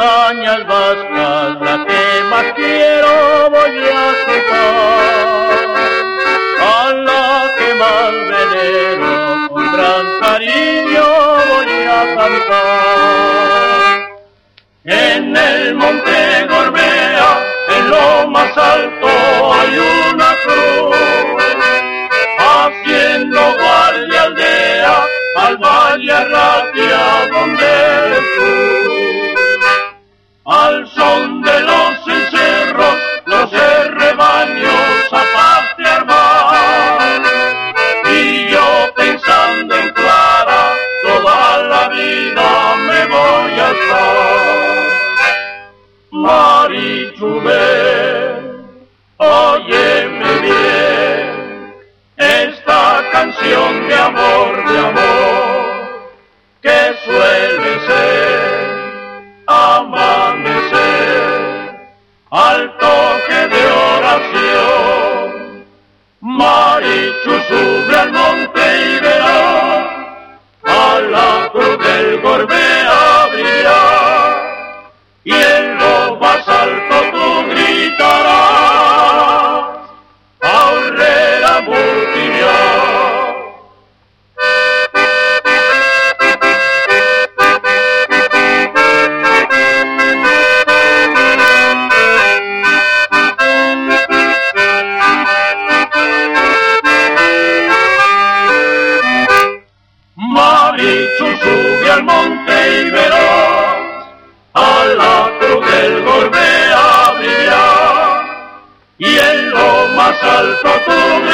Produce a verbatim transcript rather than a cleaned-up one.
montañas vascas, la que más quiero voy a quitar, a la que más venero, con gran cariño voy a cantar. En el monte Gorbea, en lo más alto hay una cruz, haciendo guardia aldea al valle Arratia donde tú. Al son de los encerros, los rebaños a pastear van, y yo pensando en Clara, toda la vida me voy a estar. Marichu, ven, óyeme bien, esta canción de amor, de amor, que suele ser amanecer al toque de oración. Marichu, sube al monte y verá a la cruz del Gorbea brillar, y en lo más alto tú gritarás Aurrera Multiviar. Marichu, sube al monte y verás a la cruz del Gorbea brillar, y en lo más alto tú